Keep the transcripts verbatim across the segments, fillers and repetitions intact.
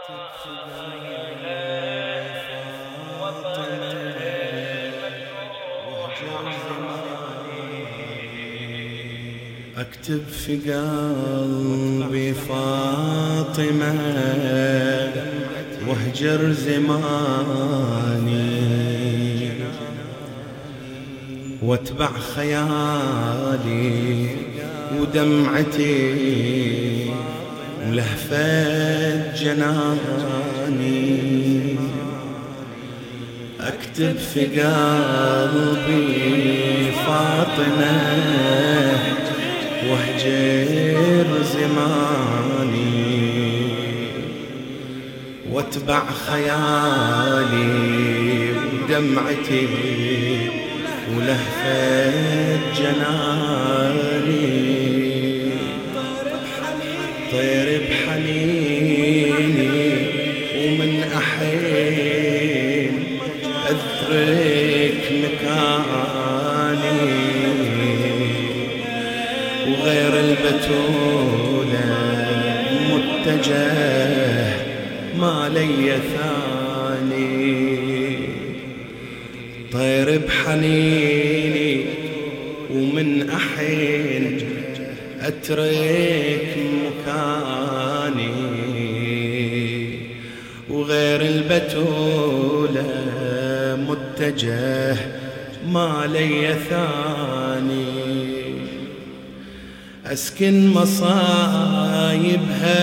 أكتب في قلبي فاطمة واهجر زماني واتبع خيالي ودمعتي ولهفة جناني. أكتب في قلبي فاطمة واهجر زماني واتبع خيالي ودمعتي ولهفة جناني. طير بحنيني ومن أحين أذكرك مكاني وغير البتولة متجه ما لي ثاني. طير بحنيني ومن أحين أترك مكاني وغير البتولة متجه ما لي ثاني. أسكن مصايبها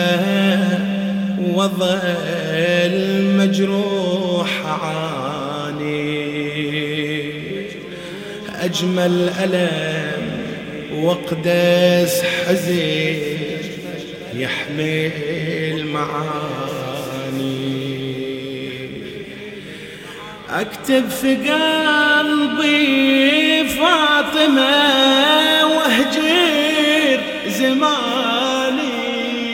وظل مجروح عاني. أجمل ألم وأقدس حزين يحمل معاني. أكتب في قلبي فاطمة واهجر زماني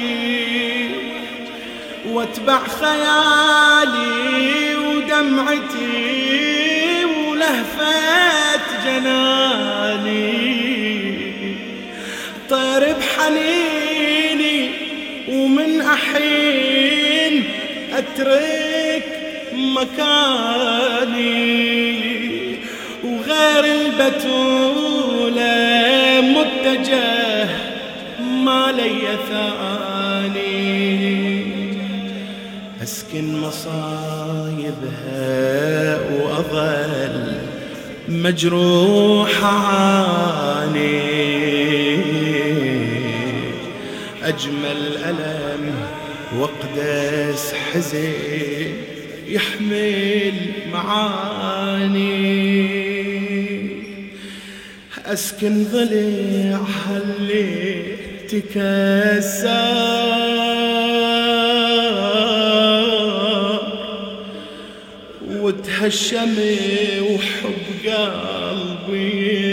واتبع خيالي ودمعتي ولهفة جناني. طير بحنيني ومن أحين أترك مكاني وغير البتولة متجه ما لي ثاني. أسكن مصايبها وأظل مجروح عاني. أجمل ألم وأقدس حزين يحمل معاني. أسكن ضليعها اللي تكسر وتهشم وحب قلبي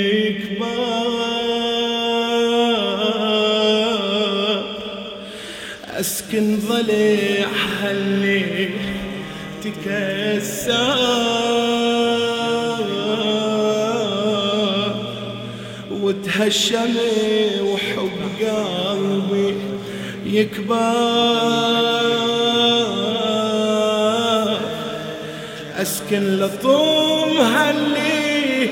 يكبر. أسكن ضليعها اللي تكسر وتهشم وحب قلبي يكبر. أسكن لطومها اللي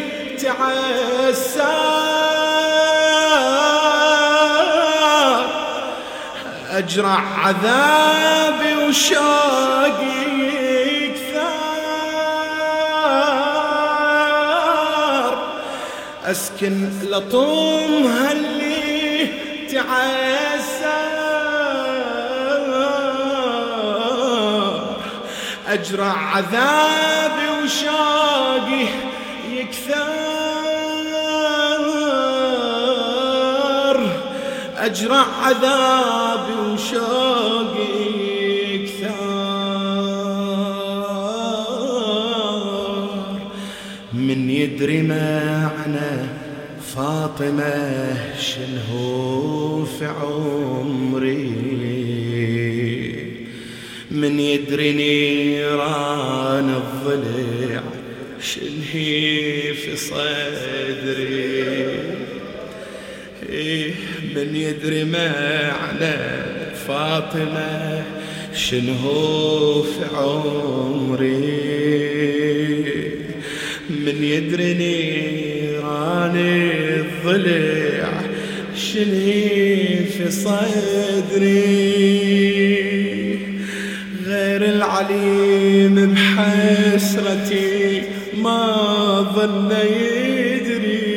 تعسر أجرع عذابي وشوقي يكثر. أسكن لطومها اللي تعسر أجرع عذابي وشوقي يكثر. أجرع عذابي وشوقي يكثر. من يدري معنى فاطمة شنهو في عمري. من يدري نيران الضلع شنهي في صدري. من يدري معنى فاطمة شنهو في عمري من يدري نيران الضلع شنهي في صدري غير العليم بحسرتي ما ظن يدري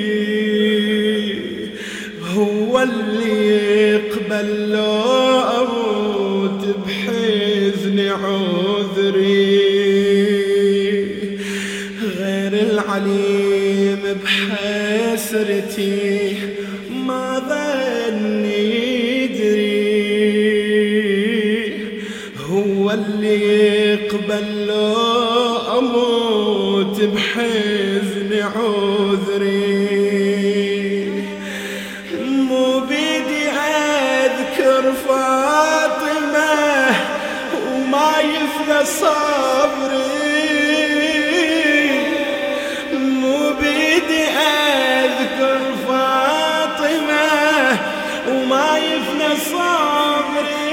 هو اللي يقبل لو أموت بحزن عذري غير العليم بحسرتي ما ظن يدري هو اللي يقبل لو أموت بحزن عذري مو بيدي أذكر فاطمة وما يفنى صبري مو بيدي أذكر فاطمة وما يفنى صبري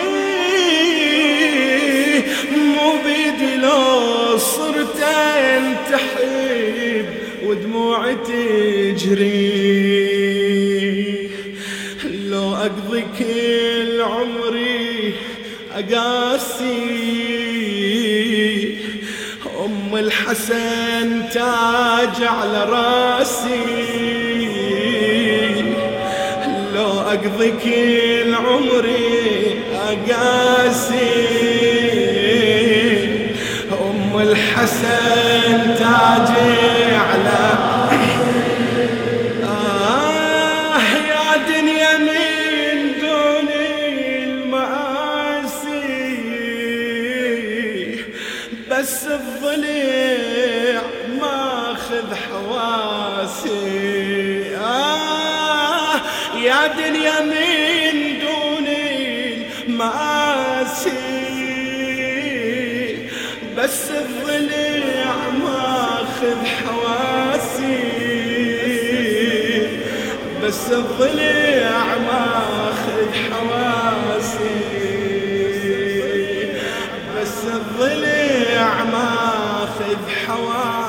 مو بيدي لو صرت انتحب ودموعي تجري لو أقضي كل عمري أقاسي أم الحسن تاج على راسي لو أقضي كل عمري أقاسي أم الحسن تاجي على آه يا دنيا من دون المآسي بس الضلع ماخذ حواسي آه يا دنيا من دون المآسي بس الضلع ماخذ حواسي بس الضلع ماخذ حواسي بس الضلع ماخذ حواسي